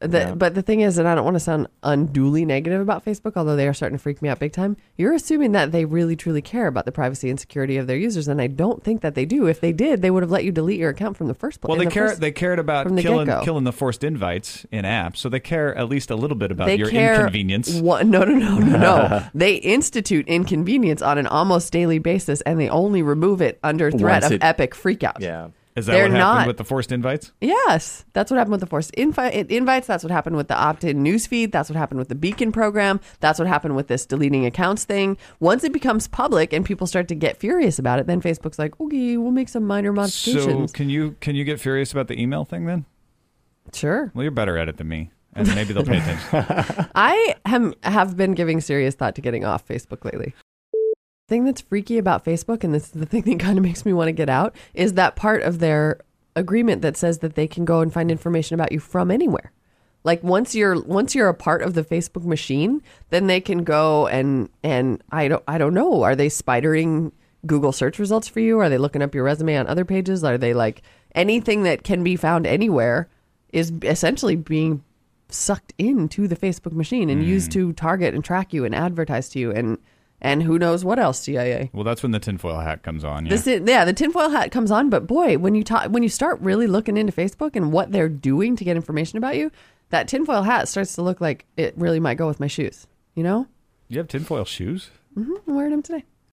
But the thing is, and I don't want to sound unduly negative about Facebook, although they are starting to freak me out big time. You're assuming that they really, truly care about the privacy and security of their users, and I don't think that they do. If they did, they would have let you delete your account from the first place. Well, they cared about killing the forced invites in apps, so they care at least a little bit about your inconvenience. No. They institute inconvenience on an almost daily basis, and they only remove it under threat of epic freakout. Yeah. Is that what happened with the forced invites? Yes, that's what happened with the forced invites. That's what happened with the opt-in newsfeed. That's what happened with the Beacon program. That's what happened with this deleting accounts thing. Once it becomes public and people start to get furious about it, then Facebook's like, okay, we'll make some minor modifications. So can you get furious about the email thing then? Sure. Well, you're better at it than me, and maybe they'll pay attention. I have been giving serious thought to getting off Facebook lately. Thing that's freaky about Facebook, and this is the thing that kind of makes me want to get out, is that part of their agreement that says that they can go and find information about you from anywhere. Like once you're a part of the Facebook machine, then they can go and I don't know, are they spidering Google search results for you? Are they looking up your resume on other pages? Are they like anything that can be found anywhere is essentially being sucked into the Facebook machine and used to target and track you and advertise to you and who knows what else, CIA. Well, that's when the tinfoil hat comes on. Yeah, the tinfoil hat comes on. But boy, when you start really looking into Facebook and what they're doing to get information about you, that tinfoil hat starts to look like it really might go with my shoes. You know? You have tinfoil shoes? Mm-hmm, I'm wearing them today.